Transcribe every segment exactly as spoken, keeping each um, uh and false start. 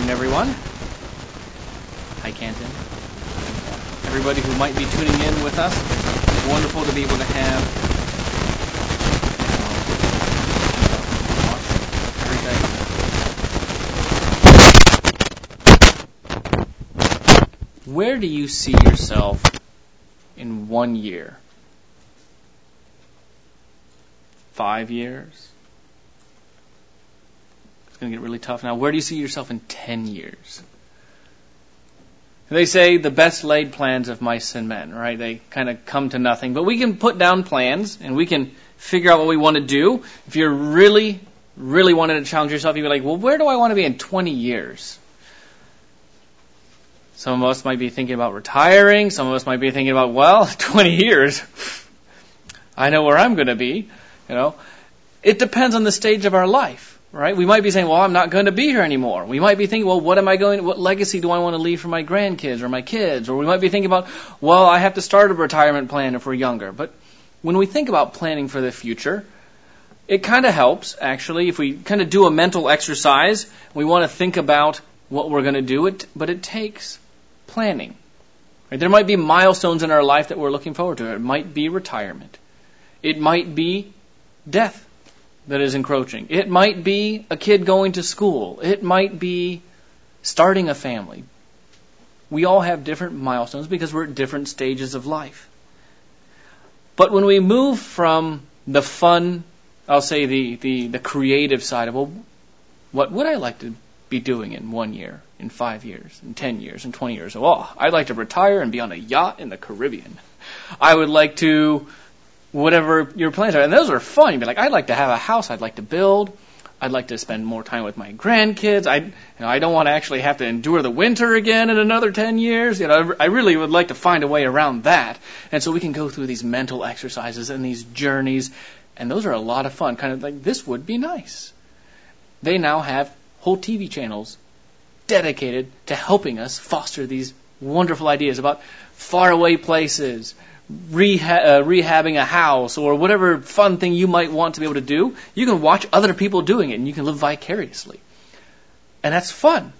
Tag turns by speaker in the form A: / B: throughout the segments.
A: afternoon, everyone. Hi, Canton. Everybody who might be tuning in with us, it's wonderful to be able to have everything. Where do you see yourself in one year? Five years? It's going to get really tough now. Where do you see yourself in ten years? They say the best laid plans of mice and men, right? They kind of come to nothing. But we can put down plans and we can figure out what we want to do. If you're really, really wanting to challenge yourself, you'd be like, well, where do I want to be in twenty years? Some of us might be thinking about retiring. Some of us might be thinking about, well, twenty years. I know where I'm going to be. You know, it depends on the stage of our life. Right? We might be saying, well, I'm not going to be here anymore. We might be thinking, well, what am I going, what legacy do I want to leave for my grandkids or my kids? Or we might be thinking about, well, I have to start a retirement plan if we're younger. But when we think about planning for the future, it kind of helps, actually, if we kind of do a mental exercise. We want to think about what we're going to do, it, but it takes planning. Right? There might be milestones in our life that we're looking forward to. It might be retirement. It might be death that is encroaching. It might be a kid going to school. It might be starting a family. We all have different milestones because we're at different stages of life. But when we move from the fun, I'll say the, the, the creative side of, well, what would I like to be doing in one year, in five years, in ten years, in twenty years? Oh, I'd like to retire and be on a yacht in the Caribbean. I would like to whatever your plans are. And those are fun. You'd be like, I'd like to have a house I'd like to build. I'd like to spend more time with my grandkids. I, you know, I don't want to actually have to endure the winter again in another ten years. You know, I really would like to find a way around that. And so we can go through these mental exercises and these journeys. And those are a lot of fun. Kind of like, this would be nice. They now have whole T V channels dedicated to helping us foster these wonderful ideas about faraway places, Reha- uh, rehabbing a house, or whatever fun thing you might want to be able to do. You can watch other people doing it and you can live vicariously. And that's fun.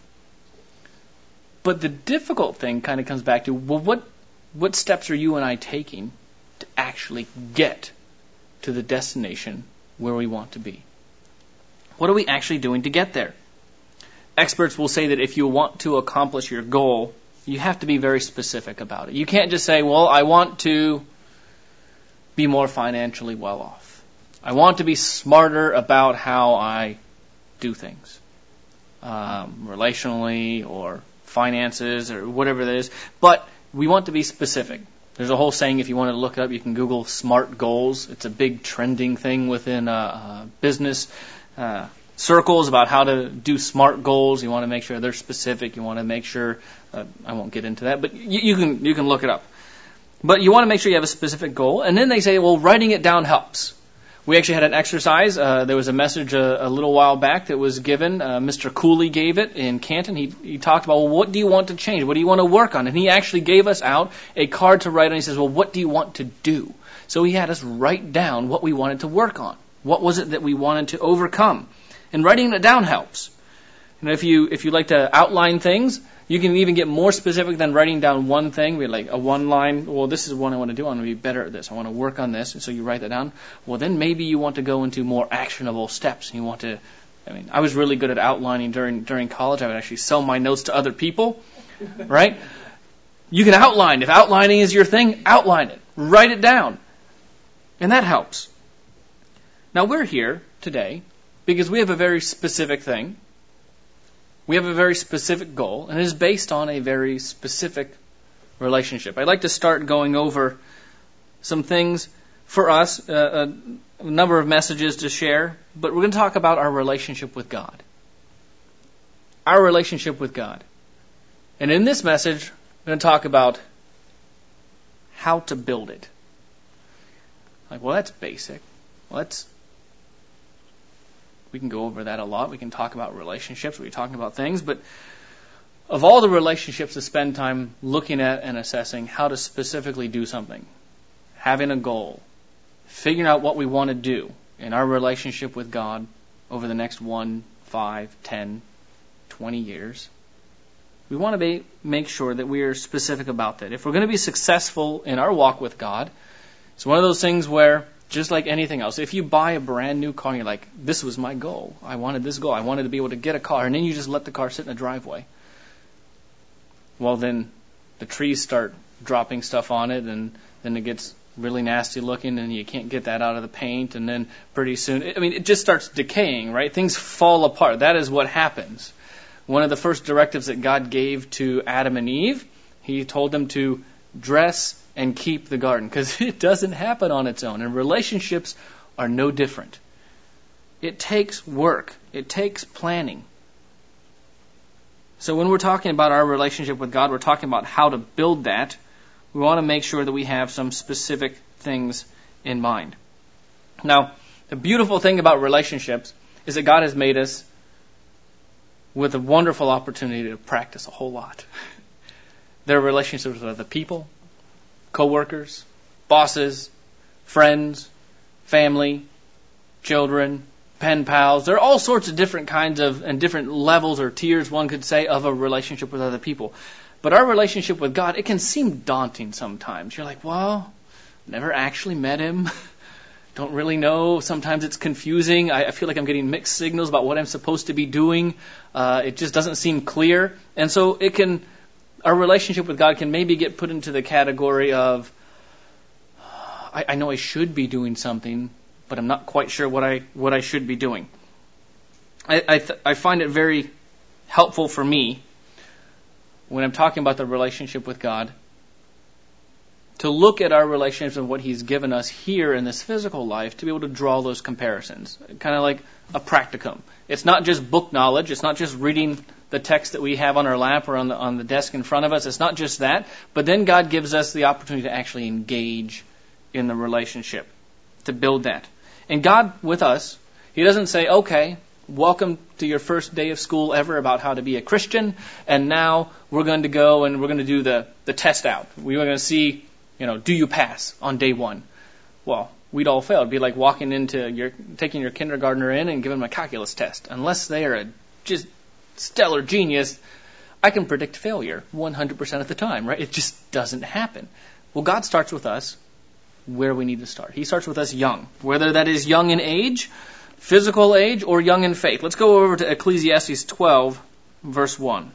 A: But the difficult thing kind of comes back to, well, what what steps are you and I taking to actually get to the destination where we want to be? What are we actually doing to get there? Experts will say that if you want to accomplish your goal, you have to be very specific about it. You can't just say, well, I want to be more financially well off. I want to be smarter about how I do things, um, relationally or finances or whatever that is. But we want to be specific. There's a whole saying, if you want to look it up, you can Google SMART goals. It's a big trending thing within uh, uh, business uh circles about how to do SMART goals. You want to make sure they're specific. You want to make sure, uh, I won't get into that, but you, you can you can look it up. But you want to make sure you have a specific goal. And then they say, well, writing it down helps. We actually had an exercise. Uh, there was a message a, a little while back that was given. Uh, Mister Cooley gave it in Canton. He, he talked about, well, what do you want to change? What do you want to work on? And he actually gave us out a card to write on. He says, well, what do you want to do? So he had us write down what we wanted to work on. What was it that we wanted to overcome? And writing it down helps. And if you if you like to outline things, you can even get more specific than writing down one thing. Be like a one line, well, this is what I want to do. I want to be better at this. I want to work on this. And so you write that down. Well, then maybe you want to go into more actionable steps. You want to, I mean, I was really good at outlining during during college. I would actually sell my notes to other people, right? You can outline. If outlining is your thing, outline it. Write it down. And that helps. Now, we're here today because we have a very specific thing. We have a very specific goal, and it is based on a very specific relationship. I'd like to start going over some things for us, uh, a, a number of messages to share, but we're going to talk about our relationship with God. Our relationship with God. And in this message, we're going to talk about how to build it. Like, well, that's basic. Well, that's We can go over that a lot. We can talk about relationships. We're talking about things. But of all the relationships to spend time looking at and assessing how to specifically do something, having a goal, figuring out what we want to do in our relationship with God over the next one, five, ten, twenty years. We want to be, make sure that we are specific about that. If we're going to be successful in our walk with God, it's one of those things where, just like anything else, if you buy a brand new car and you're like, this was my goal, I wanted this goal, I wanted to be able to get a car, and then you just let the car sit in the driveway, well then the trees start dropping stuff on it, and then it gets really nasty looking, and you can't get that out of the paint, and then pretty soon, I mean, it just starts decaying, right? Things fall apart. That is what happens. One of the first directives that God gave to Adam and Eve, He told them to dress and keep the garden, because it doesn't happen on its own, and relationships are no different. It takes work. It takes planning. So when we're talking about our relationship with God, we're talking about how to build that. We want to make sure that we have some specific things in mind. Now, the beautiful thing about relationships is that God has made us with a wonderful opportunity to practice a whole lot. There are relationships with other people, co-workers, bosses, friends, family, children, pen pals. There are all sorts of different kinds of, and different levels or tiers, one could say, of a relationship with other people. But our relationship with God, it can seem daunting sometimes. You're like, well, never actually met Him. Don't really know. Sometimes it's confusing. I, I feel like I'm getting mixed signals about what I'm supposed to be doing. Uh, it just doesn't seem clear. And so it can, our relationship with God can maybe get put into the category of, I, I know I should be doing something, but I'm not quite sure what I what I should be doing. I I, th- I find it very helpful for me when I'm talking about the relationship with God to look at our relationships and what He's given us here in this physical life to be able to draw those comparisons. Kind of like a practicum. It's not just book knowledge. It's not just reading the text that we have on our lap or on the on the desk in front of us. It's not just that. But then God gives us the opportunity to actually engage in the relationship, to build that. And God with us, He doesn't say, okay, welcome to your first day of school ever about how to be a Christian, and now we're going to go and we're going to do the, the test out. We're going to see, you know, do you pass on day one? Well, we'd all fail. It'd be like walking into your, taking your kindergartner in and giving them a calculus test. Unless they are a just stellar genius, I can predict failure one hundred percent of the time, right? It just doesn't happen. Well, God starts with us where we need to start. He starts with us young, whether that is young in age, physical age, or young in faith. Let's go over to Ecclesiastes twelve, verse one.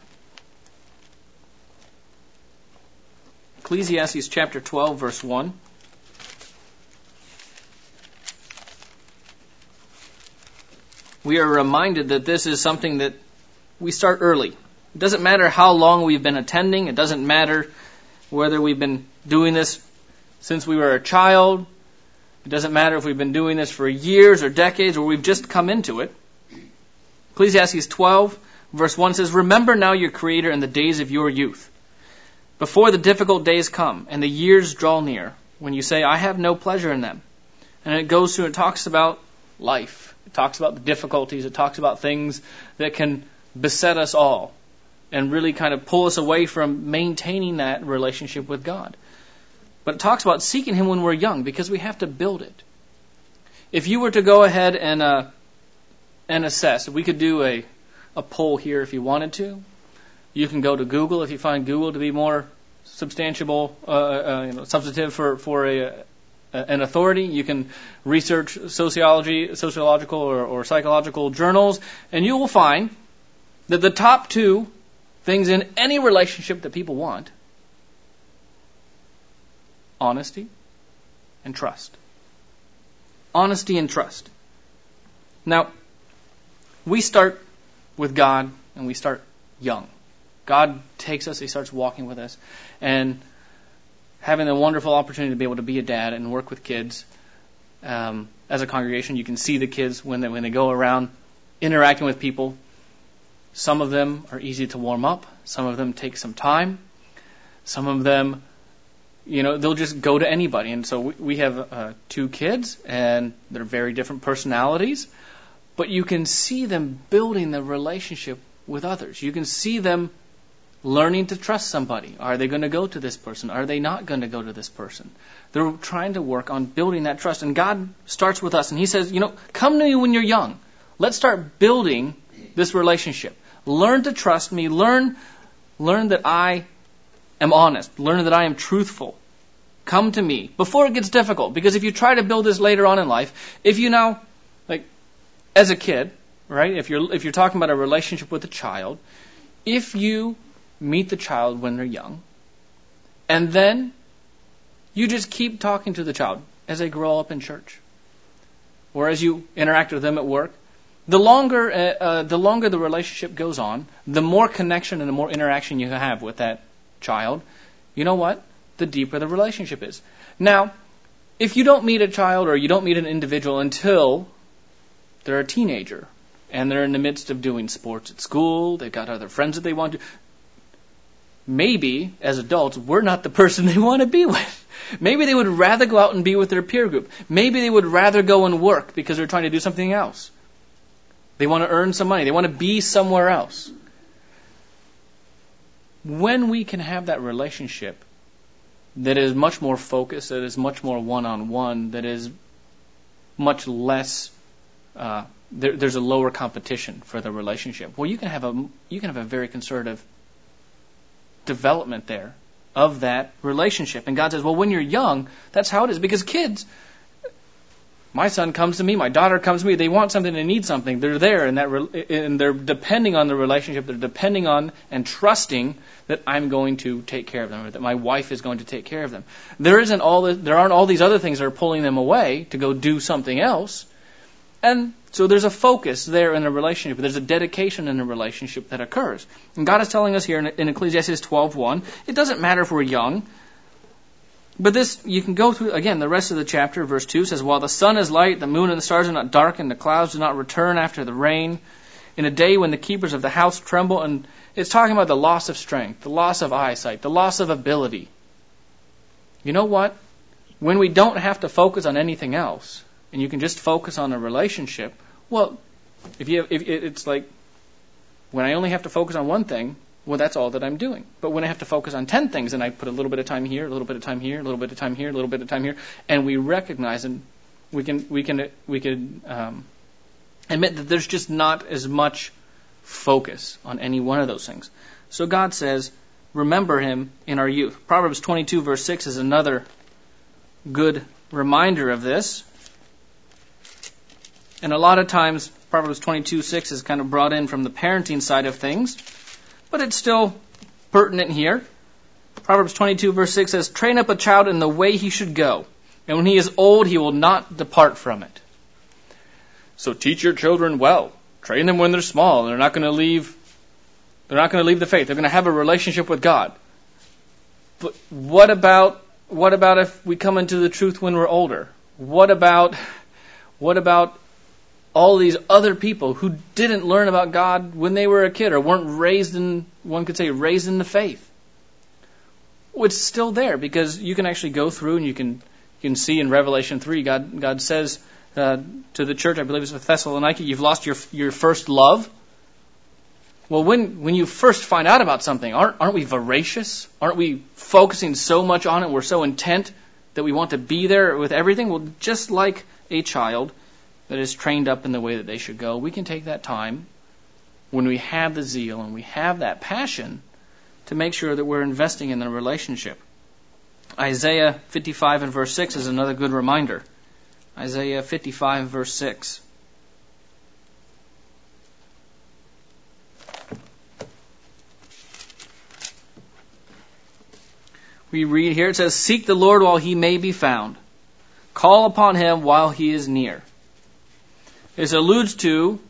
A: Ecclesiastes chapter twelve, verse one. We are reminded that this is something that we start early. It doesn't matter how long we've been attending. It doesn't matter whether we've been doing this since we were a child. It doesn't matter if we've been doing this for years or decades or we've just come into it. Ecclesiastes twelve, verse one says, "Remember now your Creator in the days of your youth, before the difficult days come and the years draw near, when you say, I have no pleasure in them." And it goes through and talks about life. It talks about the difficulties. It talks about things that can beset us all and really kind of pull us away from maintaining that relationship with God. But it talks about seeking Him when we're young, because we have to build it. If you were to go ahead and uh, and assess, we could do a, a poll here if you wanted to. You can go to Google if you find Google to be more substantiable, uh, uh, you know, substantive for for a, a an authority. You can research sociology, sociological or, or psychological journals, and you will find that the top two things in any relationship that people want: honesty and trust. Honesty and trust. Now, we start with God and we start young. God takes us, He starts walking with us, and having the wonderful opportunity to be able to be a dad and work with kids. Um, as a congregation, you can see the kids when they, when they go around interacting with people. Some of them are easy to warm up. Some of them take some time. Some of them, you know, they'll just go to anybody. And so we, we have uh, two kids, and they're very different personalities. But you can see them building the relationship with others. You can see them learning to trust somebody. Are they going to go to this person? Are they not going to go to this person? They're trying to work on building that trust. And God starts with us, and He says, you know, come to me when you're young. Let's start building this relationship. Learn to trust me. Learn, learn that I am honest. Learn that I am truthful. Come to me before it gets difficult. Because if you try to build this later on in life, if you now, like, as a kid, right? If you're if you're talking about a relationship with a child, if you meet the child when they're young, and then you just keep talking to the child as they grow up in church, or as you interact with them at work, the longer uh, uh, the longer the relationship goes on, the more connection and the more interaction you have with that child, you know what? The deeper the relationship is. Now, if you don't meet a child or you don't meet an individual until they're a teenager and they're in the midst of doing sports at school, they've got other friends that they want to, maybe as adults we're not the person they want to be with. Maybe they would rather go out and be with their peer group. Maybe they would rather go and work because they're trying to do something else. They want to earn some money. They want to be somewhere else. When we can have that relationship that is much more focused, that is much more one-on-one, that is much less, uh, there, there's a lower competition for the relationship. Well, you can have a you can have a very conservative development there of that relationship. And God says, well, when you're young, that's how it is. Because kids, my son comes to me, my daughter comes to me, they want something, they need something, they're there, and that re- and they're depending on the relationship, they're depending on and trusting that I'm going to take care of them, or that my wife is going to take care of them. There isn't all the, there aren't all these other things that are pulling them away to go do something else. And so there's a focus there in a relationship. There's a dedication in a relationship that occurs. And God is telling us here in, in Ecclesiastes twelve one, it doesn't matter if we're young. But this, you can go through, again, the rest of the chapter. Verse two says, while the sun is light, the moon and the stars are not dark, and the clouds do not return after the rain, in a day when the keepers of the house tremble. And it's talking about the loss of strength, the loss of eyesight, the loss of ability. You know what? When we don't have to focus on anything else, and you can just focus on a relationship, well, if you have, if it's like, when I only have to focus on one thing, well, that's all that I'm doing. But when I have to focus on ten things, and I put a little bit of time here, a little bit of time here, a little bit of time here, a little bit of time here, and we recognize and we can we can we can um, admit that there's just not as much focus on any one of those things. So God says, remember Him in our youth. Proverbs twenty-two verse six is another good reminder of this. And a lot of times, Proverbs twenty-two six is kind of brought in from the parenting side of things, but it's still pertinent here. Proverbs twenty-two verse six says, train up a child in the way he should go, and when he is old, he will not depart from it. So teach your children well. Train them when they're small. They're not going to leave, they're not going to leave the faith. They're going to have a relationship with God. But what about, what about if we come into the truth when we're older? What about, what about all these other people who didn't learn about God when they were a kid, or weren't raised in, one could say, raised in the faith? Well, it's still there, because you can actually go through and you can you can see in Revelation three, God God says uh, to the church, I believe it's with Thessalonica, you've lost your your first love. Well, when when you first find out about something, aren't aren't we voracious? Aren't we focusing so much on it? We're so intent that we want to be there with everything. Well, just like a child that is trained up in the way that they should go, we can take that time when we have the zeal and we have that passion to make sure that we're investing in the relationship. Isaiah fifty-five and verse six is another good reminder. Isaiah fifty-five verse six. We read here, it says, seek the Lord while He may be found. Call upon Him while He is near. This alludes to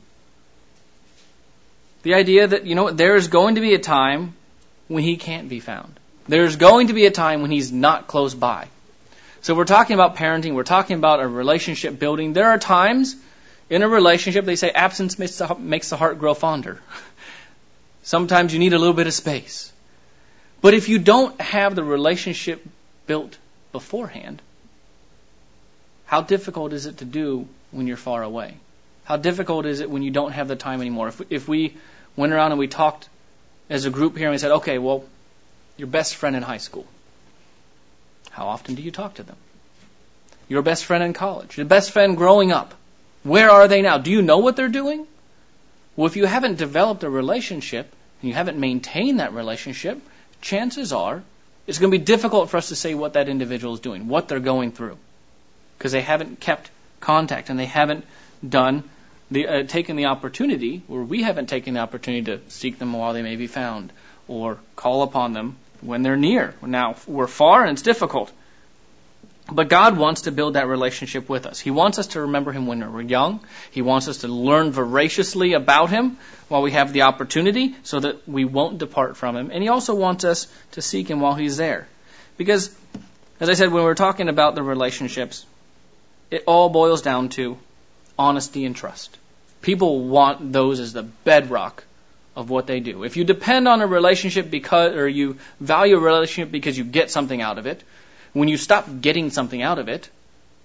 A: the idea that, you know, there is going to be a time when He can't be found. There's going to be a time when He's not close by. So we're talking about parenting. We're talking about a relationship building. There are times in a relationship, they say absence makes the, makes the heart grow fonder. Sometimes you need a little bit of space. But if you don't have the relationship built beforehand, how difficult is it to do when you're far away? How difficult is it when you don't have the time anymore? If, if we went around and we talked as a group here and we said, okay, well, your best friend in high school, how often do you talk to them? Your best friend in college, your best friend growing up, where are they now? Do you know what they're doing? Well, if you haven't developed a relationship and you haven't maintained that relationship, chances are it's going to be difficult for us to say what that individual is doing, what they're going through, because they haven't kept contact and they haven't done the uh, taken the opportunity, or we haven't taken the opportunity to seek them while they may be found, or call upon them when they're near. Now, we're far and it's difficult. But God wants to build that relationship with us. He wants us to remember Him when we're young. He wants us to learn voraciously about Him while we have the opportunity so that we won't depart from Him. And He also wants us to seek Him while He's there. Because, as I said, when we're talking about the relationships, it all boils down to honesty and trust. People want those as the bedrock of what they do. If you depend on a relationship because, or you value a relationship because you get something out of it, when you stop getting something out of it,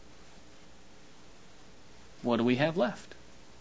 A: what do we have left?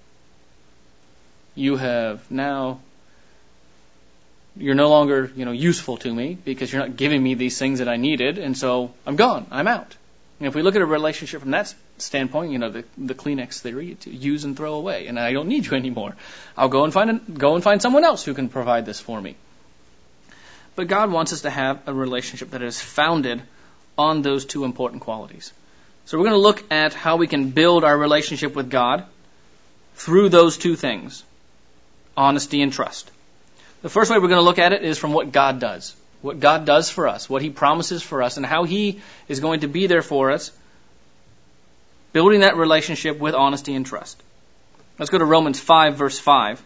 A: You have now, you're no longer, you know, useful to me because you're not giving me these things that I needed, and so I'm gone, I'm out. And if we look at a relationship from that standpoint, you know, the, the Kleenex theory, to use and throw away, and I don't need you anymore. I'll go and find a, go and find someone else who can provide this for me. But God wants us to have a relationship that is founded on those two important qualities. So we're going to look at how we can build our relationship with God through those two things, honesty and trust. The first way we're going to look at it is from what God does. What God does for us, what He promises for us, and how He is going to be there for us, building that relationship with honesty and trust. Let's go to Romans five, verse five.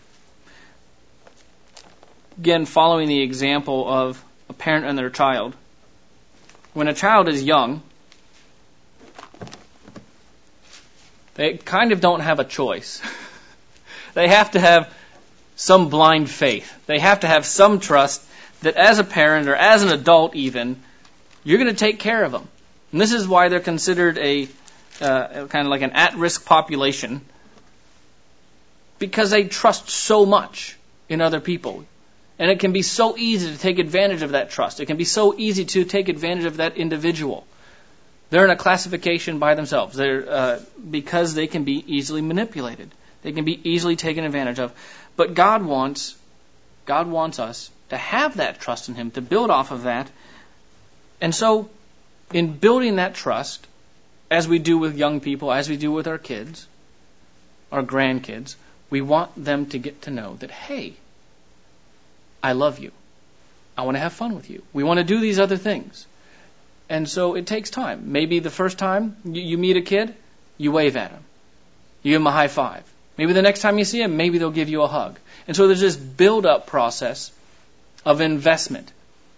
A: Again, following the example of a parent and their child. When a child is young, they kind of don't have a choice. They have to have some blind faith. They have to have some trust that as a parent or as an adult even, you're going to take care of them. And this is why they're considered a uh, kind of like an at-risk population, because they trust so much in other people. And it can be so easy to take advantage of that trust. It can be so easy to take advantage of that individual. They're in a classification by themselves. They're uh, because they can be easily manipulated. They can be easily taken advantage of. But God wants, God wants us to have that trust in Him, to build off of that. And so, in building that trust, as we do with young people, as we do with our kids, our grandkids, we want them to get to know that, hey, I love you. I want to have fun with you. We want to do these other things. And so it takes time. Maybe the first time you, you meet a kid, you wave at him. You give him a high five. Maybe the next time you see him, maybe they'll give you a hug. And so there's this build-up process of investment.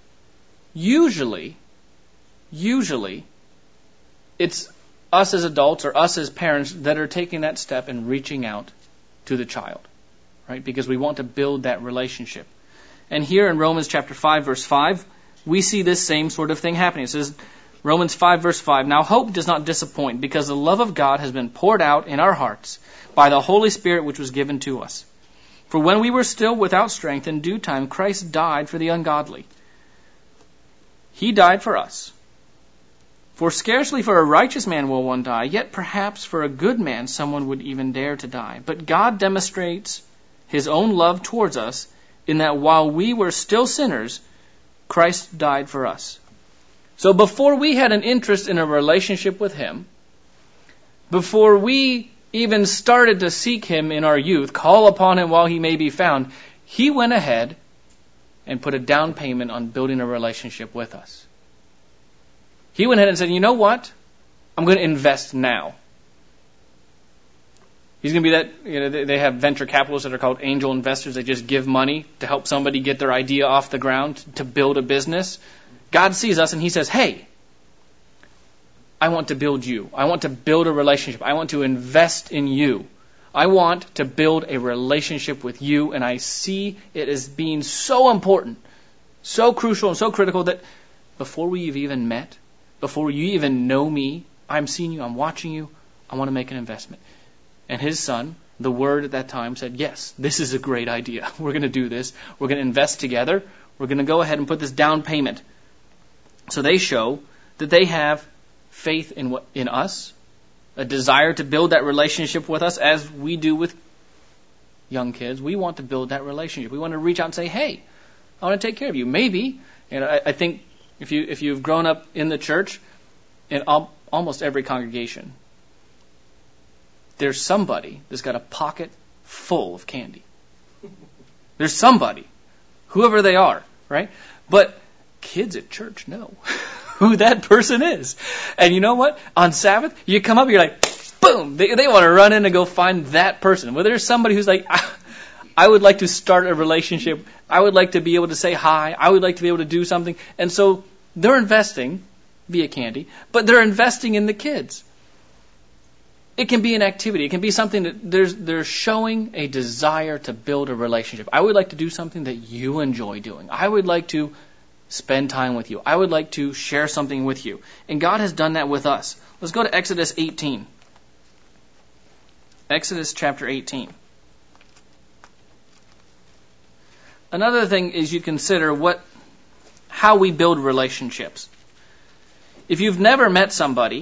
A: Usually, usually, it's us as adults or us as parents that are taking that step and reaching out to the child, right? Because we want to build that relationship. And here in Romans chapter five, verse five, we see this same sort of thing happening. It says, Romans five, verse five, "Now hope does not disappoint, because the love of God has been poured out in our hearts by the Holy Spirit which was given to us. For when we were still without strength, in due time Christ died for the ungodly. He died for us. For scarcely for a righteous man will one die, yet perhaps for a good man someone would even dare to die. But God demonstrates His own love towards us, in that while we were still sinners, Christ died for us." So before we had an interest in a relationship with Him, before we even started to seek Him in our youth, call upon Him while He may be found, He went ahead and put a down payment on building a relationship with us. He went ahead and said, you know what? I'm going to invest now. He's going to be that, you know, they have venture capitalists that are called angel investors. They just give money to help somebody get their idea off the ground to build a business. God sees us and He says, hey, I want to build you. I want to build a relationship. I want to invest in you. I want to build a relationship with you, and I see it as being so important, so crucial and so critical that before we've even met, before you even know me, I'm seeing you, I'm watching you, I want to make an investment. And His son, the Word at that time, said, yes, this is a great idea. We're going to do this. We're going to invest together. We're going to go ahead and put this down payment. So they show that they have faith in what, in us, a desire to build that relationship with us as we do with young kids, we want to build that relationship. We want to reach out and say, hey, I want to take care of you. Maybe, you know, I, I think if you if you've grown up in the church, in al- almost every congregation, there's somebody that's got a pocket full of candy. There's somebody, whoever they are, right? But kids at church know who that person is. And you know what? On Sabbath, you come up, you're like, boom! They, they want to run in and go find that person. Well, there's somebody who's like, I would like to start a relationship. I would like to be able to say hi. I would like to be able to do something. And so they're investing via candy, but they're investing in the kids. It can be an activity. It can be something that there's, they're showing a desire to build a relationship. I would like to do something that you enjoy doing. I would like to spend time with you. I would like to share something with you. And God has done that with us. Let's go to Exodus eighteen. Exodus chapter eighteen. Another thing is you consider what, how we build relationships. If you've never met somebody,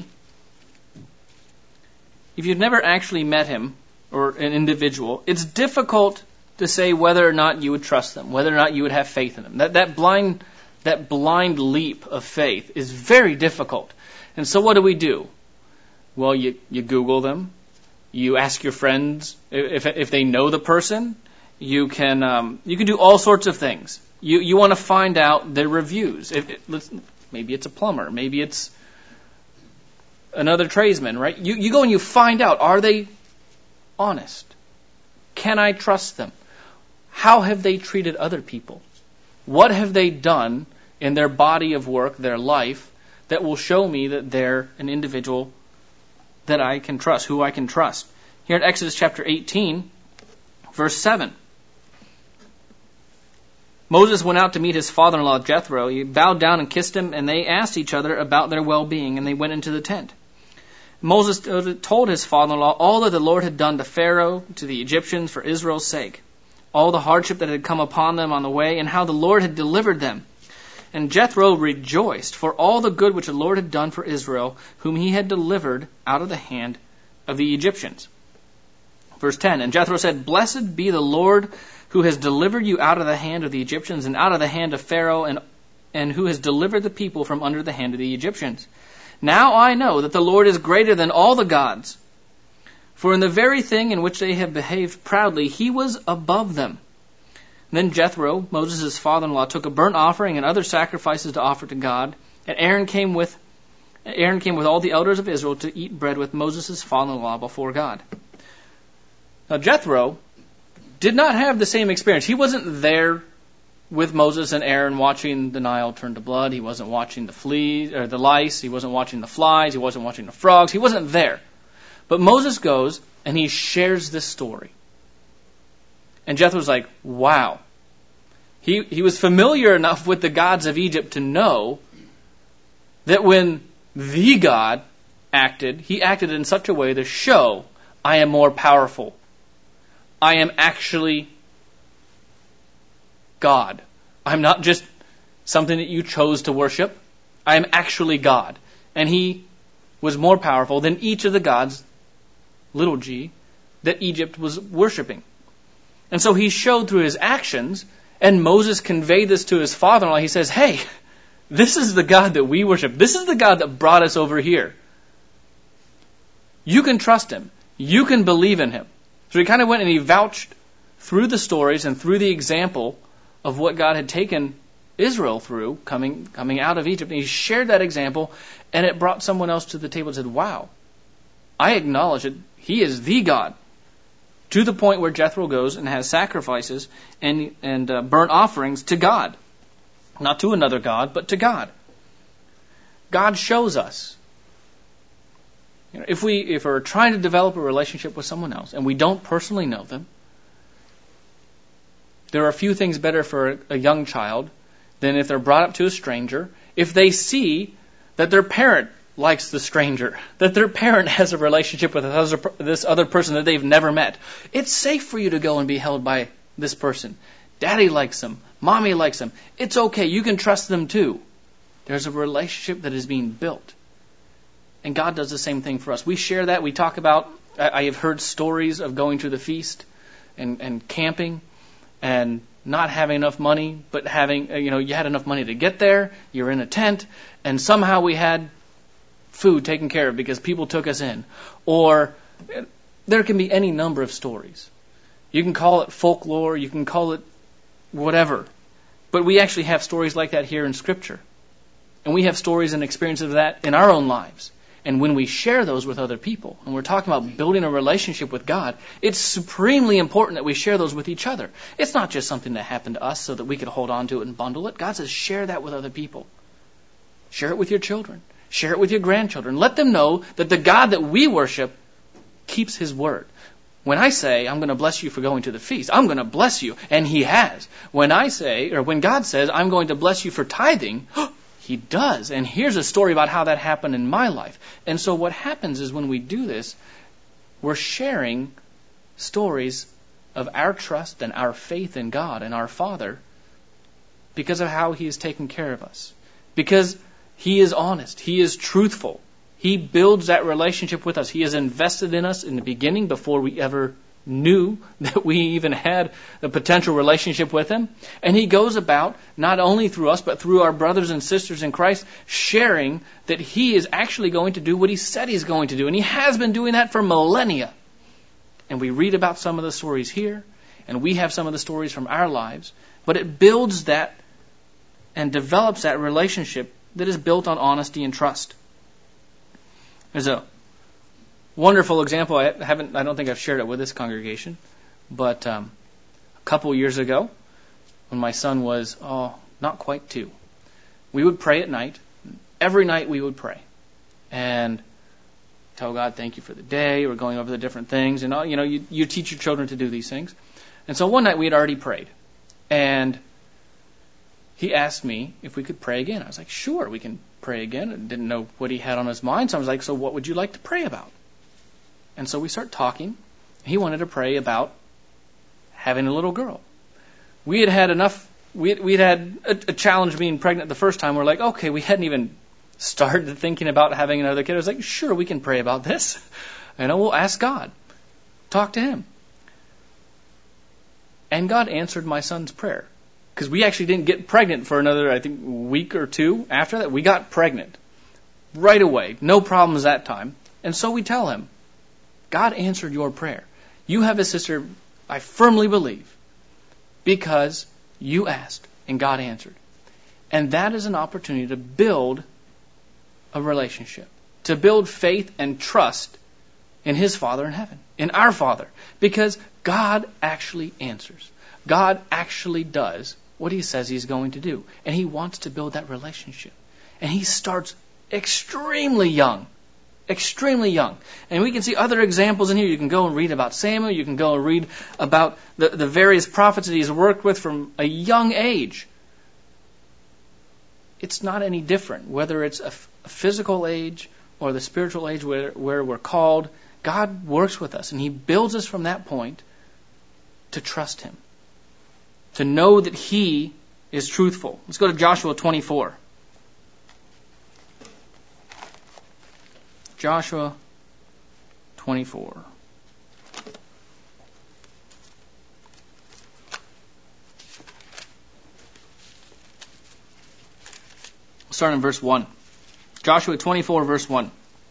A: if you've never actually met him or an individual, it's difficult to say whether or not you would trust them, whether or not you would have faith in them. That that blind that blind leap of faith is very difficult. And so what do we do? Well, you you Google them, you ask your friends if if they know the person. You can um, you can do all sorts of things. You you want to find out their reviews. If it, let's, maybe it's a plumber, maybe it's another tradesman, right? You you go and you find out, are they honest? Can I trust them? How have they treated other people? What have they done in their body of work, their life, that will show me that they're an individual that I can trust, who I can trust? Here in Exodus chapter eighteen, verse seven. Moses went out to meet his father-in-law Jethro. He bowed down and kissed him, and they asked each other about their well-being, and they went into the tent. Moses told his father-in-law all that the Lord had done to Pharaoh, to the Egyptians, for Israel's sake, all the hardship that had come upon them on the way, and how the Lord had delivered them. And Jethro rejoiced for all the good which the Lord had done for Israel, whom he had delivered out of the hand of the Egyptians. Verse ten, and Jethro said, Blessed be the Lord who has delivered you out of the hand of the Egyptians and out of the hand of Pharaoh, and, and who has delivered the people from under the hand of the Egyptians. Now I know that the Lord is greater than all the gods, for in the very thing in which they have behaved proudly, he was above them. Then Jethro, Moses' father-in-law, took a burnt offering and other sacrifices to offer to God, and Aaron came with Aaron came with all the elders of Israel to eat bread with Moses' father-in-law before God. Now Jethro did not have the same experience. He wasn't there with Moses and Aaron watching the Nile turn to blood. He wasn't watching the fleas or the lice. He wasn't watching the flies. He wasn't watching the frogs. He wasn't there. But Moses goes and he shares this story. And Jethro's like, wow. He he was familiar enough with the gods of Egypt to know that when the God acted, he acted in such a way to show, I am more powerful. I am actually God. I'm not just something that you chose to worship. I am actually God. And he was more powerful than each of the gods, little g, that Egypt was worshiping. And so he showed through his actions, and Moses conveyed this to his father-in-law. He says, hey, this is the God that we worship. This is the God that brought us over here. You can trust him. You can believe in him. So he kind of went and he vouched through the stories and through the example of what God had taken Israel through coming coming out of Egypt. And he shared that example, and it brought someone else to the table and said, wow, I acknowledge that he is the God. To the point where Jethro goes and has sacrifices and, and uh, burnt offerings to God. Not to another God, but to God. God shows us. You know, if we if we're trying to develop a relationship with someone else and we don't personally know them, there are a few things better for a young child than if they're brought up to a stranger. If they see that their parent likes the stranger, that their parent has a relationship with this other person that they've never met, it's safe for you to go and be held by this person. Daddy likes them. Mommy likes them. It's okay. You can trust them too. There's a relationship that is being built. And God does the same thing for us. We share that. We talk about, I have heard stories of going to the feast and, and camping and not having enough money, but having, you know, you had enough money to get there, you're in a tent, and somehow we had food taken care of because people took us in. Or there can be any number of stories. You can call it folklore, you can call it whatever. But we actually have stories like that here in Scripture. And we have stories and experiences of that in our own lives. And when we share those with other people, and we're talking about building a relationship with God, it's supremely important that we share those with each other. It's not just something that happened to us so that we could hold on to it and bundle it. God says share that with other people. Share it with your children. Share it with your grandchildren. Let them know that the God that we worship keeps His word. When I say, I'm going to bless you for going to the feast, I'm going to bless you, and He has. When I say, or when God says, I'm going to bless you for tithing, He does. And here's a story about how that happened in my life. And so what happens is when we do this, we're sharing stories of our trust and our faith in God and our Father because of how He has taken care of us. Because He is honest. He is truthful. He builds that relationship with us. He has invested in us in the beginning before we ever knew that we even had a potential relationship with Him. And He goes about, not only through us, but through our brothers and sisters in Christ, sharing that He is actually going to do what He said He's going to do. And He has been doing that for millennia. And we read about some of the stories here, and we have some of the stories from our lives, but it builds that and develops that relationship that is built on honesty and trust. There's a wonderful example. I haven't. I don't think I've shared it with this congregation, but um, a couple years ago, when my son was oh not quite two, we would pray at night. Every night we would pray, and tell God, "Thank you for the day." We're going over the different things, and all, you know, you, you teach your children to do these things. And so one night we had already prayed, and he asked me if we could pray again. I was like, "Sure, we can pray again." I didn't know what he had on his mind, so I was like, "So what would you like to pray about?" And so we start talking. He wanted to pray about having a little girl. We had had enough, we we'd had a, a challenge being pregnant the first time. We're like, okay, we hadn't even started thinking about having another kid. I was like, sure, we can pray about this. You know, we'll ask God. Talk to Him. And God answered my son's prayer. Because we actually didn't get pregnant for another, I think, week or two after that. We got pregnant right away. No problems that time. And so we tell him, God answered your prayer. You have a sister, I firmly believe, because you asked and God answered. And that is an opportunity to build a relationship, to build faith and trust in His Father in heaven, in our Father, because God actually answers. God actually does what He says He's going to do. And He wants to build that relationship. And He starts extremely young. Extremely young. And we can see other examples in here. You can go and read about Samuel. You can go and read about the, the various prophets that he's worked with from a young age. It's not any different, whether it's a, a physical age or the spiritual age where, where we're called. God works with us, and He builds us from that point to trust Him, to know that He is truthful. Let's go to Joshua twenty-four. Joshua twenty-four. We'll start in verse one. Joshua twenty-four, verse one.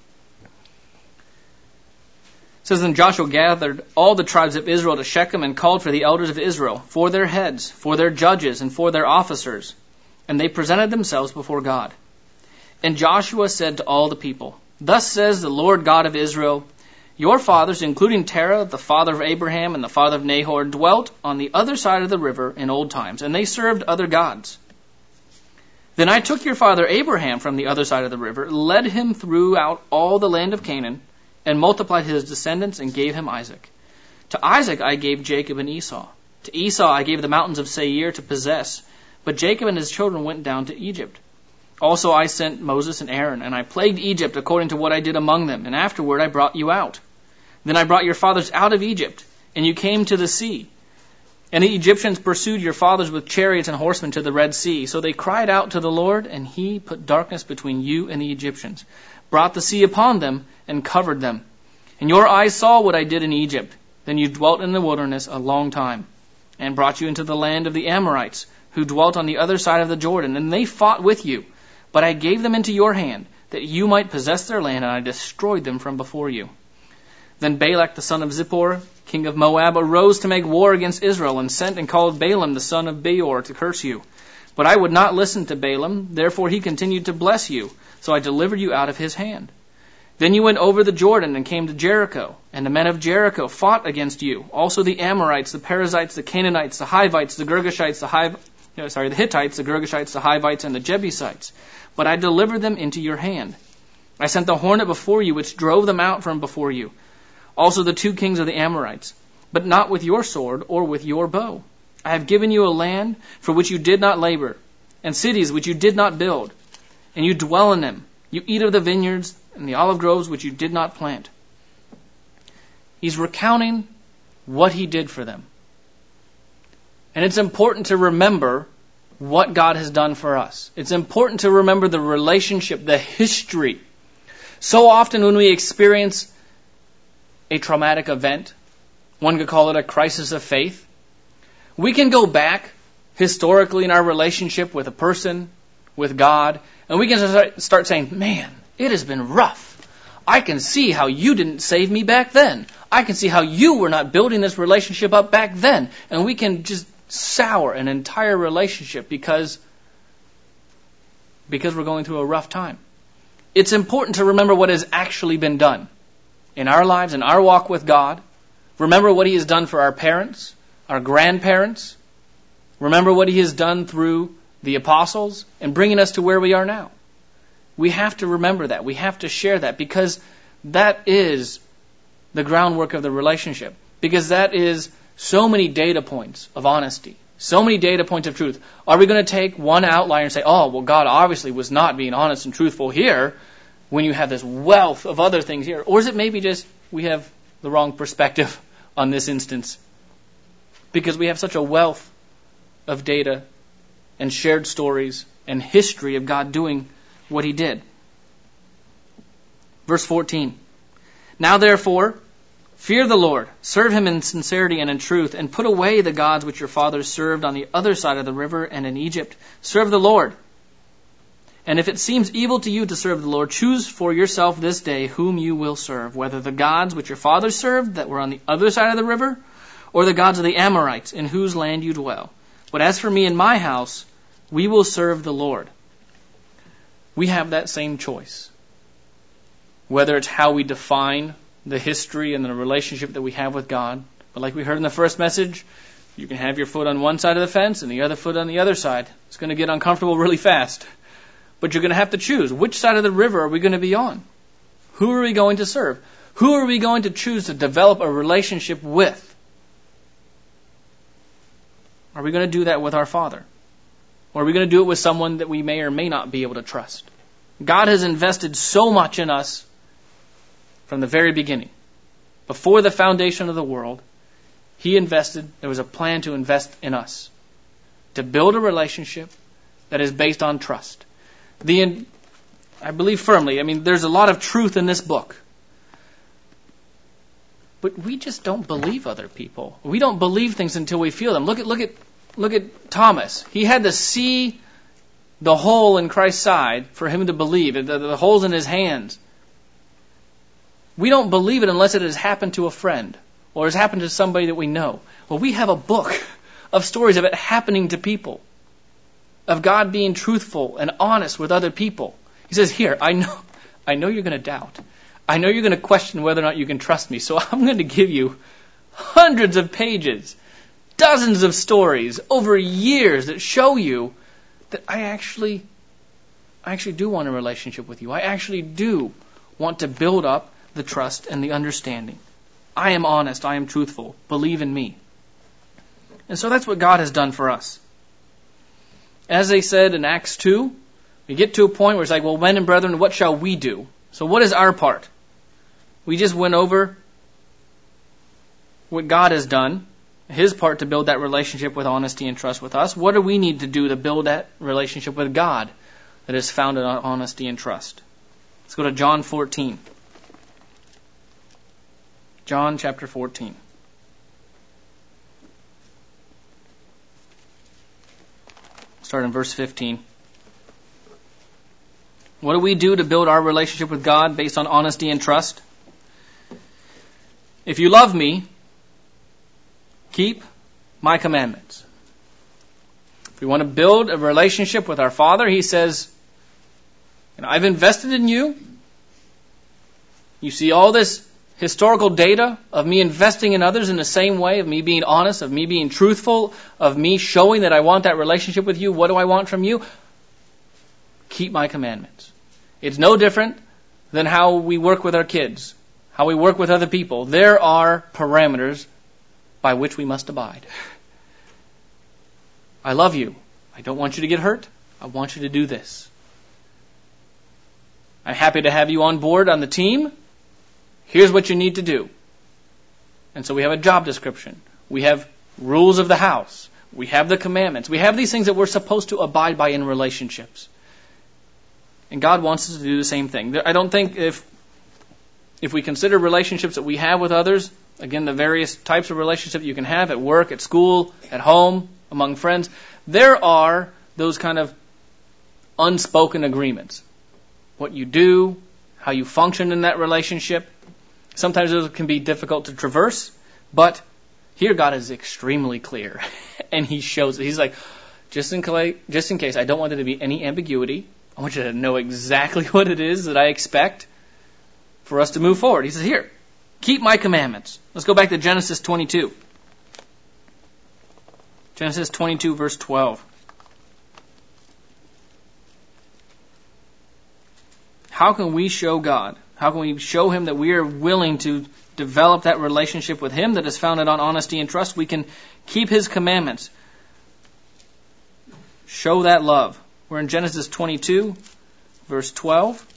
A: It says, Then Joshua gathered all the tribes of Israel to Shechem and called for the elders of Israel, for their heads, for their judges, and for their officers. And they presented themselves before God. And Joshua said to all the people, Thus says the Lord God of Israel, Your fathers, including Terah, the father of Abraham and the father of Nahor, dwelt on the other side of the river in old times, and they served other gods. Then I took your father Abraham from the other side of the river, led him throughout all the land of Canaan, and multiplied his descendants and gave him Isaac. To Isaac I gave Jacob and Esau. To Esau I gave the mountains of Seir to possess, but Jacob and his children went down to Egypt. Also I sent Moses and Aaron, and I plagued Egypt according to what I did among them, and afterward I brought you out. Then I brought your fathers out of Egypt, and you came to the sea. And the Egyptians pursued your fathers with chariots and horsemen to the Red Sea. So they cried out to the Lord, and He put darkness between you and the Egyptians, brought the sea upon them, and covered them. And your eyes saw what I did in Egypt, Then you dwelt in the wilderness a long time, and brought you into the land of the Amorites, who dwelt on the other side of the Jordan, and they fought with you. But I gave them into your hand, that you might possess their land, and I destroyed them from before you. Then Balak the son of Zippor, king of Moab, arose to make war against Israel, and sent and called Balaam the son of Beor to curse you. But I would not listen to Balaam, therefore he continued to bless you, so I delivered you out of his hand. Then you went over the Jordan and came to Jericho, and the men of Jericho fought against you. Also the Amorites, the Perizzites, the Canaanites, the Hivites, the Girgashites, the Hiv- no, sorry, the Hittites, the Girgashites, the Hivites, and the Jebusites. But I delivered them into your hand. I sent the hornet before you, which drove them out from before you. Also the two kings of the Amorites, but not with your sword or with your bow. I have given you a land for which you did not labor, and cities which you did not build, and you dwell in them. You eat of the vineyards and the olive groves which you did not plant. He's recounting what he did for them. And it's important to remember what God has done for us. It's important to remember the relationship, the history. So often when we experience a traumatic event, one could call it a crisis of faith, we can go back historically in our relationship with a person, with God, and we can start saying, man, it has been rough. I can see how you didn't save me back then. I can see how you were not building this relationship up back then. And we can just sour an entire relationship because, because we're going through a rough time. It's important to remember what has actually been done in our lives, in our walk with God. Remember what He has done for our parents, our grandparents. Remember what He has done through the apostles and bringing us to where we are now. We have to remember that. We have to share that because that is the groundwork of the relationship. Because that is so many data points of honesty. So many data points of truth. Are we going to take one outlier and say, oh, well, God obviously was not being honest and truthful here when you have this wealth of other things here? Or is it maybe just we have the wrong perspective on this instance? Because we have such a wealth of data and shared stories and history of God doing what He did. Verse fourteen. Now therefore, fear the Lord, serve Him in sincerity and in truth, and put away the gods which your fathers served on the other side of the river and in Egypt. Serve the Lord. And if it seems evil to you to serve the Lord, choose for yourself this day whom you will serve, whether the gods which your fathers served that were on the other side of the river, or the gods of the Amorites in whose land you dwell. But as for me and my house, we will serve the Lord. We have that same choice. Whether it's how we define the history and the relationship that we have with God. But like we heard in the first message, you can have your foot on one side of the fence and the other foot on the other side. It's going to get uncomfortable really fast. But you're going to have to choose. Which side of the river are we going to be on? Who are we going to serve? Who are we going to choose to develop a relationship with? Are we going to do that with our Father? Or are we going to do it with someone that we may or may not be able to trust? God has invested so much in us from the very beginning. Before the foundation of the world, He invested, there was a plan to invest in us. To build a relationship that is based on trust. The, I believe firmly, I mean, there's a lot of truth in this book. But we just don't believe other people. We don't believe things until we feel them. Look at, look at, look at Thomas. He had to see the hole in Christ's side for him to believe, the, the holes in His hands. We don't believe it unless it has happened to a friend or has happened to somebody that we know. Well, we have a book of stories of it happening to people, of God being truthful and honest with other people. He says, here, I know, I know you're going to doubt. I know you're going to question whether or not you can trust me. So I'm going to give you hundreds of pages, dozens of stories over years that show you that I actually, I actually do want a relationship with you. I actually do want to build up the trust and the understanding. I am honest. I am truthful. Believe in me. And so that's what God has done for us. As they said in Acts two, we get to a point where it's like, well, men and brethren, what shall we do? So what is our part? We just went over what God has done, His part to build that relationship with honesty and trust with us. What do we need to do to build that relationship with God that is founded on honesty and trust? Let's go to John fourteen. John chapter fourteen. Start in verse fifteen. What do we do to build our relationship with God based on honesty and trust? If you love me, keep my commandments. If we want to build a relationship with our Father, he says, you know, I've invested in you. You see all this historical data of me investing in others in the same way, of me being honest, of me being truthful, of me showing that I want that relationship with you. What do I want from you? Keep my commandments. It's no different than how we work with our kids, how we work with other people. There are parameters by which we must abide. I love you. I don't want you to get hurt. I want you to do this. I'm happy to have you on board on the team. Here's what you need to do. And so we have a job description. We have rules of the house. We have the commandments. We have these things that we're supposed to abide by in relationships. And God wants us to do the same thing. I don't think if if we consider relationships that we have with others, again, the various types of relationships you can have at work, at school, at home, among friends, there are those kind of unspoken agreements. What you do, how you function in that relationship. Sometimes those can be difficult to traverse, but here God is extremely clear. And he shows it. He's like, just in, case, just in case I don't want there to be any ambiguity, I want you to know exactly what it is that I expect for us to move forward. He says, here, keep my commandments. Let's go back to Genesis twenty-two. Genesis twenty-two, verse twelve. How can we show God? How can we show him that we are willing to develop that relationship with him that is founded on honesty and trust? We can keep his commandments. Show that love. We're in Genesis twenty-two, verse twelve.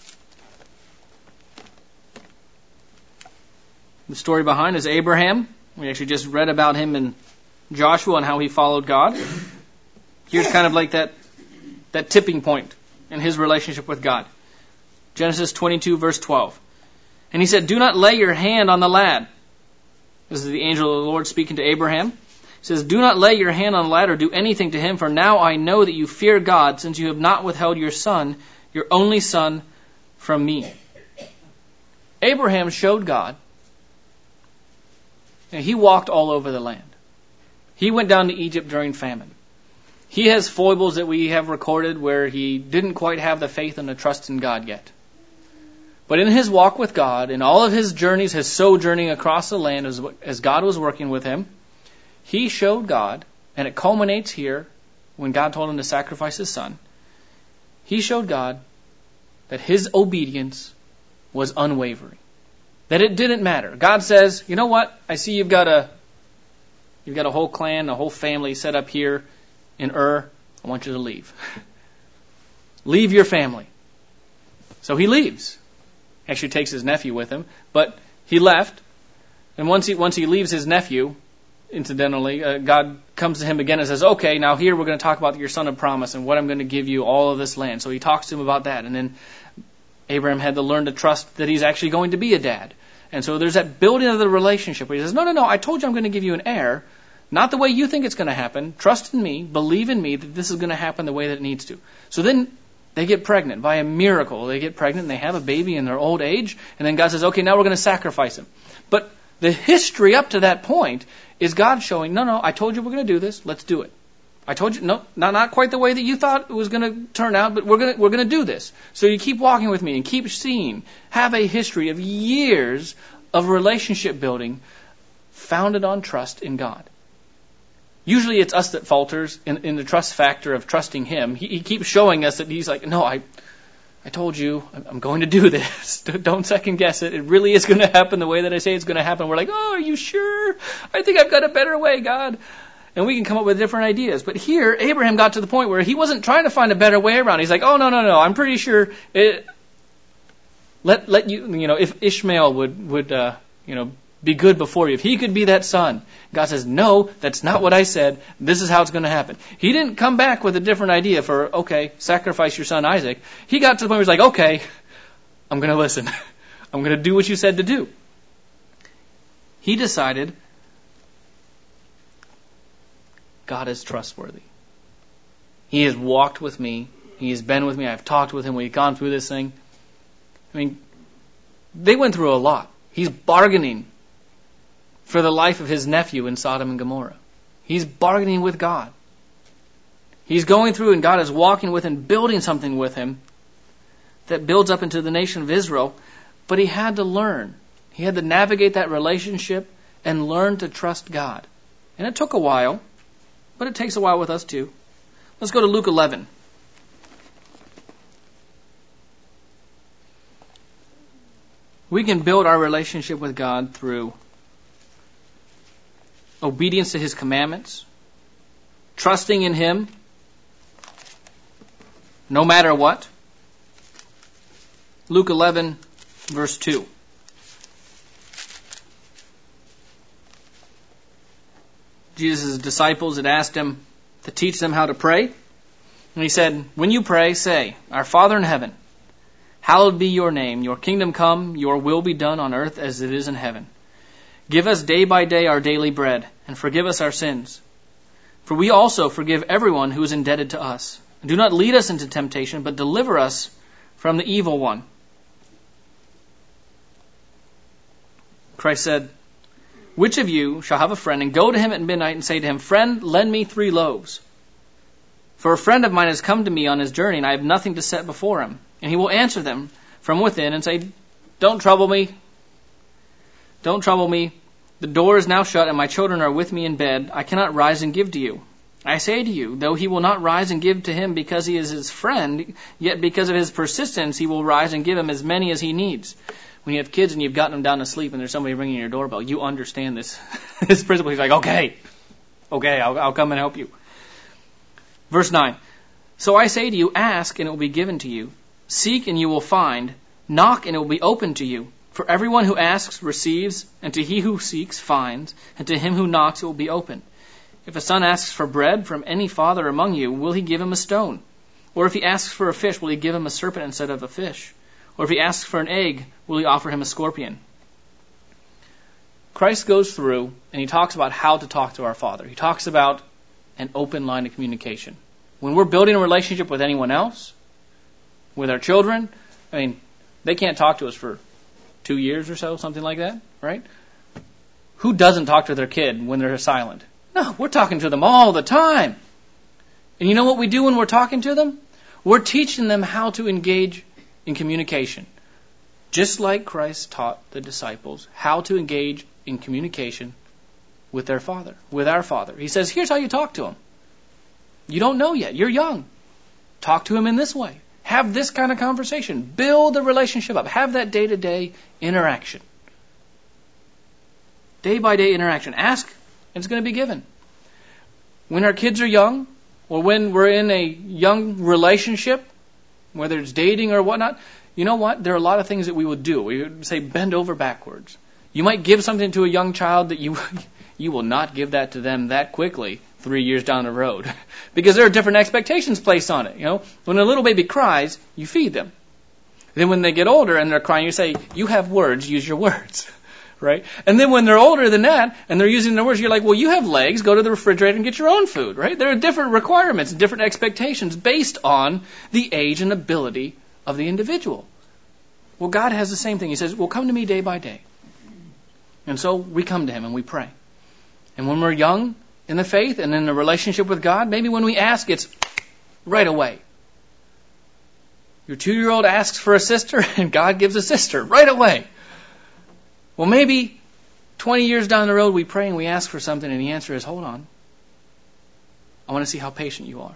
A: The story behind is Abraham. We actually just read about him in Joshua and how he followed God. Here's kind of like that, that tipping point in his relationship with God. Genesis twenty-two, verse twelve. And he said, do not lay your hand on the lad. This is the angel of the Lord speaking to Abraham. He says, do not lay your hand on the lad or do anything to him, for now I know that you fear God, since you have not withheld your son, your only son, from me. Abraham showed God. And he walked all over the land. He went down to Egypt during famine. He has foibles that we have recorded where he didn't quite have the faith and the trust in God yet. But in his walk with God, in all of his journeys, his sojourning across the land as, as God was working with him, he showed God, and it culminates here when God told him to sacrifice his son. He showed God that his obedience was unwavering. That it didn't matter. God says, you know what? I see you've got a you've got a whole clan, a whole family set up here in Ur. I want you to leave. Leave your family. So he leaves. Actually takes his nephew with him, but he left. And once he once he leaves his nephew, incidentally, uh, God comes to him again and says, okay, now here we're going to talk about your son of promise and what I'm going to give you, all of this land. So he talks to him about that. And then Abraham had to learn to trust that he's actually going to be a dad. And so there's that building of the relationship where he says, no, no, no, I told you I'm going to give you an heir. Not the way you think it's going to happen. Trust in me. Believe in me that this is going to happen the way that it needs to. So then they get pregnant by a miracle. They get pregnant and they have a baby in their old age. And then God says, okay, now we're going to sacrifice him. But the history up to that point is God showing, no, no, I told you we're going to do this. Let's do it. I told you, no, not, not quite the way that you thought it was going to turn out, but we're going to, we're going to do this. So you keep walking with me and keep seeing, have a history of years of relationship building founded on trust in God. Usually it's us that falters in, in the trust factor of trusting him. He, he keeps showing us that he's like, no, I, I told you, I'm going to do this. Don't second guess it. It really is going to happen the way that I say it's going to happen. We're like, oh, are you sure? I think I've got a better way, God. And we can come up with different ideas. But here, Abraham got to the point where he wasn't trying to find a better way around. He's like, oh, no, no, no, I'm pretty sure it, let let you, you know, if Ishmael would, would uh, you know, be good before you, if he could be that son. God says, no, that's not what I said. This is how it's going to happen. He didn't come back with a different idea for, okay, sacrifice your son Isaac. He got to the point where he's like, okay, I'm going to listen. I'm going to do what you said to do. He decided God is trustworthy. He has walked with me. He has been with me. I've talked with him. We've gone through this thing. I mean, they went through a lot. He's bargaining for the life of his nephew in Sodom and Gomorrah. He's bargaining with God. He's going through, and God is walking with and building something with him that builds up into the nation of Israel. But he had to learn. He had to navigate that relationship and learn to trust God. And it took a while, but it takes a while with us too. Let's go to Luke eleven. We can build our relationship with God through obedience to his commandments, trusting in him no matter what. Luke eleven, verse two. Jesus' disciples had asked him to teach them how to pray. And he said, when you pray, say, Our Father in heaven, hallowed be your name. Your kingdom come, your will be done on earth as it is in heaven. Give us day by day our daily bread, and forgive us our sins. For we also forgive everyone who is indebted to us. And do not lead us into temptation, but deliver us from the evil one. Christ said, which of you shall have a friend and go to him at midnight and say to him, Friend, lend me three loaves? For a friend of mine has come to me on his journey, and I have nothing to set before him. And he will answer them from within and say, Don't trouble me. Don't trouble me. The door is now shut, and my children are with me in bed. I cannot rise and give to you. I say to you, though he will not rise and give to him because he is his friend, yet because of his persistence he will rise and give him as many as he needs. When you have kids and you've gotten them down to sleep and there's somebody ringing your doorbell, you understand this, this principle. He's like, okay, okay, I'll, I'll come and help you. Verse nine. So I say to you, ask and it will be given to you. Seek and you will find. Knock and it will be opened to you. For everyone who asks receives, and to he who seeks finds, and to him who knocks it will be opened. If a son asks for bread from any father among you, will he give him a stone? Or if he asks for a fish, will he give him a serpent instead of a fish? Or if he asks for an egg, will he offer him a scorpion? Christ goes through and he talks about how to talk to our Father. He talks about an open line of communication. When we're building a relationship with anyone else, with our children, I mean, they can't talk to us for two years or so, something like that, right? Who doesn't talk to their kid when they're silent? No, we're talking to them all the time. And you know what we do when we're talking to them? We're teaching them how to engage in communication. Just like Christ taught the disciples how to engage in communication with their Father, with our Father. He says, here's how you talk to him. You don't know yet. You're young. Talk to him in this way. Have this kind of conversation. Build the relationship up. Have that day-to-day interaction. Day-by-day interaction. Ask, and it's going to be given. When our kids are young, or when we're in a young relationship, whether it's dating or whatnot, you know what? There are a lot of things that we would do. We would say bend over backwards. You might give something to a young child that you you will not give that to them that quickly three years down the road. Because there are different expectations placed on it. You know, when a little baby cries, you feed them. Then when they get older and they're crying, you say, you have words, use your words. Right? And then when they're older than that and they're using their words, you're like, well, you have legs, go to the refrigerator and get your own food. Right? There are different requirements, different expectations based on the age and ability of the individual. Well, God has the same thing. He says, well, come to me day by day. And so we come to him and we pray. And when we're young in the faith and in a relationship with God, maybe when we ask, it's right away. Your two-year-old asks for a sister and God gives a sister right away. Well, maybe twenty years down the road we pray and we ask for something and the answer is, hold on. I want to see how patient you are.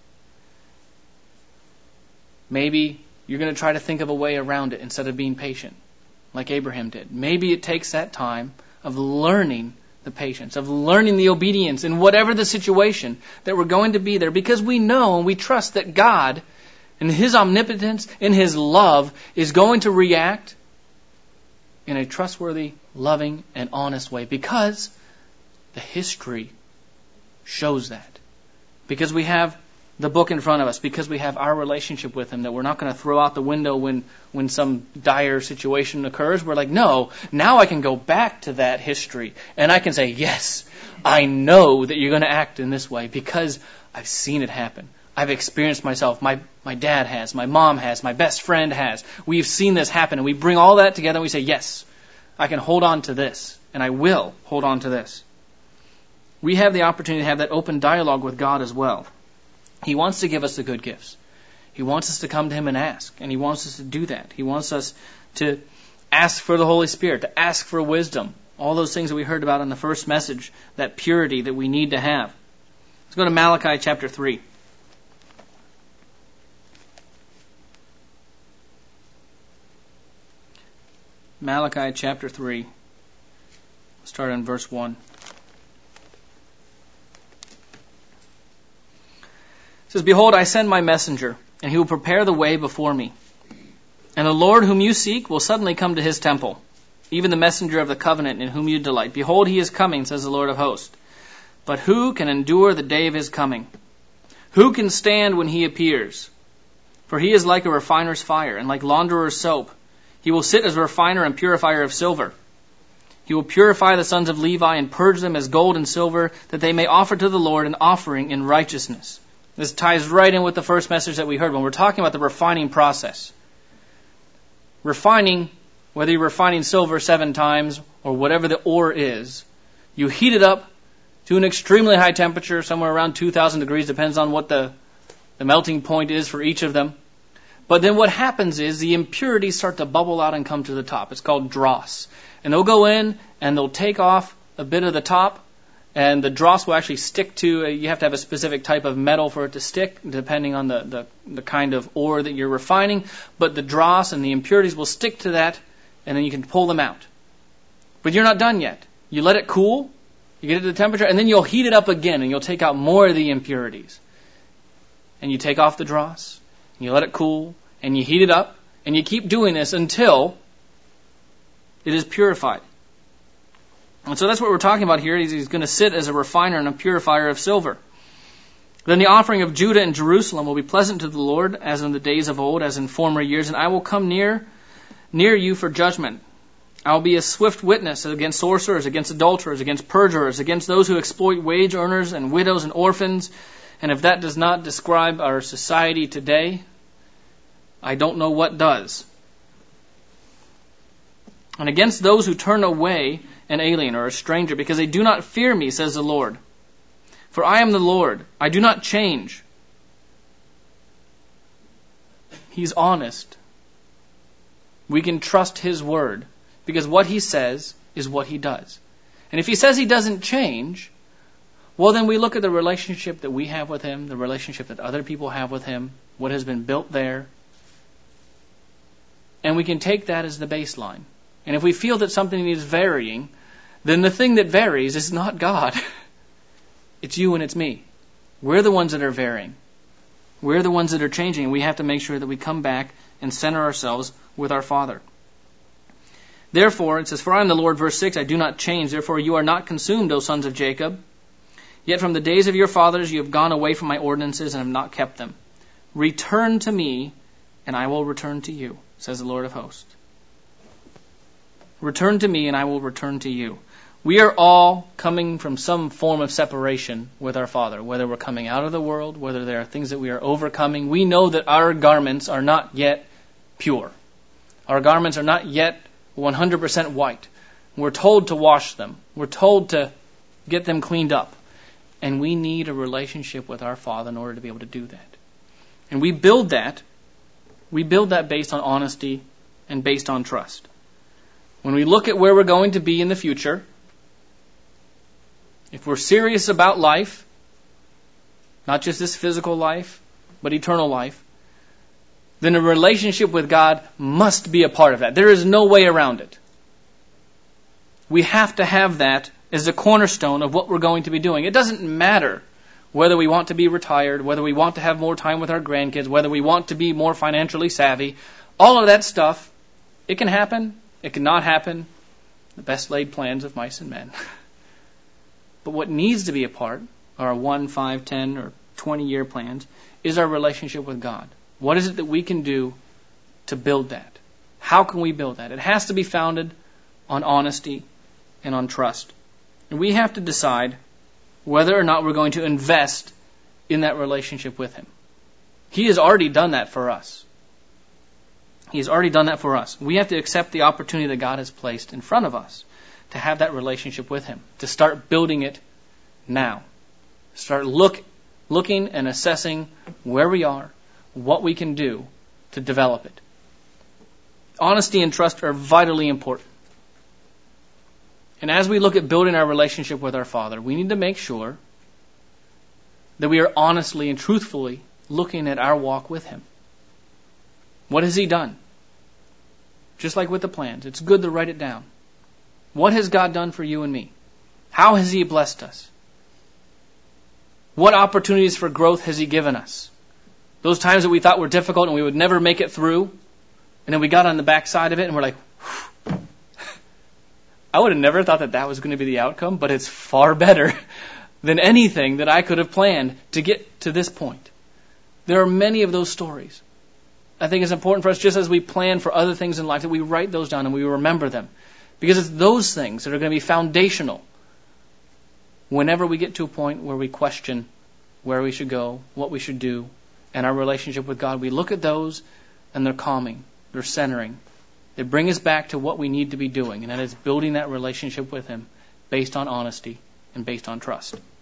A: Maybe you're going to try to think of a way around it instead of being patient, like Abraham did. Maybe it takes that time of learning the patience, of learning the obedience in whatever the situation that we're going to be there, because we know and we trust that God, in his omnipotence, in his love, is going to react in a trustworthy, loving, and honest way, because the history shows that. Because we have the book in front of us, because we have our relationship with him that we're not going to throw out the window when, when some dire situation occurs. We're like, no, now I can go back to that history and I can say, yes, I know that you're going to act in this way because I've seen it happen. I've experienced myself. My, my dad has. My mom has. My best friend has. We've seen this happen. And we bring all that together and we say, yes, I can hold on to this. And I will hold on to this. We have the opportunity to have that open dialogue with God as well. He wants to give us the good gifts. He wants us to come to Him and ask. And He wants us to do that. He wants us to ask for the Holy Spirit, to ask for wisdom. All those things that we heard about in the first message, that purity that we need to have. Let's go to Malachi chapter three. Malachi chapter three. Start in verse one. It says, Behold, I send my messenger, and he will prepare the way before me. And the Lord whom you seek will suddenly come to his temple, even the messenger of the covenant in whom you delight. Behold, he is coming, says the Lord of hosts. But who can endure the day of his coming? Who can stand when he appears? For he is like a refiner's fire, and like launderer's soap. He will sit as a refiner and purifier of silver. He will purify the sons of Levi and purge them as gold and silver, that they may offer to the Lord an offering in righteousness. This ties right in with the first message that we heard when we're talking about the refining process. Refining, whether you're refining silver seven times or whatever the ore is, you heat it up to an extremely high temperature, somewhere around two thousand degrees, depends on what the, the melting point is for each of them. But then what happens is the impurities start to bubble out and come to the top. It's called dross. And they'll go in and they'll take off a bit of the top, and the dross will actually stick to, uh, you have to have a specific type of metal for it to stick, depending on the, the, the kind of ore that you're refining. But the dross and the impurities will stick to that, and then you can pull them out. But you're not done yet. You let it cool, you get it to the temperature, and then you'll heat it up again, and you'll take out more of the impurities. And you take off the dross, and you let it cool, and you heat it up, and you keep doing this until it is purified. And so that's what we're talking about here. He's, he's going to sit as a refiner and a purifier of silver. Then the offering of Judah and Jerusalem will be pleasant to the Lord, as in the days of old, as in former years. And I will come near, near you for judgment. I will be a swift witness against sorcerers, against adulterers, against perjurers, against those who exploit wage earners and widows and orphans. And if that does not describe our society today, I don't know what does. And against those who turn away an alien or a stranger, because they do not fear me, says the Lord. For I am the Lord. I do not change. He's honest. We can trust His word, because what He says is what He does. And if He says He doesn't change, well, then we look at the relationship that we have with Him, the relationship that other people have with Him, what has been built there, and we can take that as the baseline. And if we feel that something is varying, then the thing that varies is not God. It's you and it's me. We're the ones that are varying. We're the ones that are changing, and we have to make sure that we come back and center ourselves with our Father. Therefore, it says, For I am the Lord, verse six, I do not change. Therefore you are not consumed, O sons of Jacob. Yet from the days of your fathers you have gone away from my ordinances and have not kept them. Return to me, and I will return to you, says the Lord of hosts. Return to me, and I will return to you. We are all coming from some form of separation with our Father, whether we're coming out of the world, whether there are things that we are overcoming. We know that our garments are not yet pure. Our garments are not yet one hundred percent white. We're told to wash them. We're told to get them cleaned up. And we need a relationship with our Father in order to be able to do that. And we build that, we build that based on honesty and based on trust. When we look at where we're going to be in the future, if we're serious about life, not just this physical life, but eternal life, then a relationship with God must be a part of that. There is no way around it. We have to have that as the cornerstone of what we're going to be doing. It doesn't matter whether we want to be retired, whether we want to have more time with our grandkids, whether we want to be more financially savvy. All of that stuff, it can happen. It cannot happen. The best laid plans of mice and men. But what needs to be a part, our one, five, ten, or twenty year plans, is our relationship with God. What is it that we can do to build that? How can we build that? It has to be founded on honesty and on trust. And we have to decide whether or not we're going to invest in that relationship with Him. He has already done that for us. He has already done that for us. We have to accept the opportunity that God has placed in front of us to have that relationship with Him, to start building it now. Start look, looking and assessing where we are, what we can do to develop it. Honesty and trust are vitally important. And as we look at building our relationship with our Father, we need to make sure that we are honestly and truthfully looking at our walk with Him. What has He done? Just like with the plans, it's good to write it down. What has God done for you and me? How has He blessed us? What opportunities for growth has He given us? Those times that we thought were difficult and we would never make it through, and then we got on the back side of it and we're like, whew. I would have never thought that that was going to be the outcome, but it's far better than anything that I could have planned to get to this point. There are many of those stories. I think it's important for us, just as we plan for other things in life, that we write those down and we remember them. Because it's those things that are going to be foundational whenever we get to a point where we question where we should go, what we should do, and our relationship with God. We look at those and they're calming, they're centering. They bring us back to what we need to be doing, and that is building that relationship with Him based on honesty and based on trust.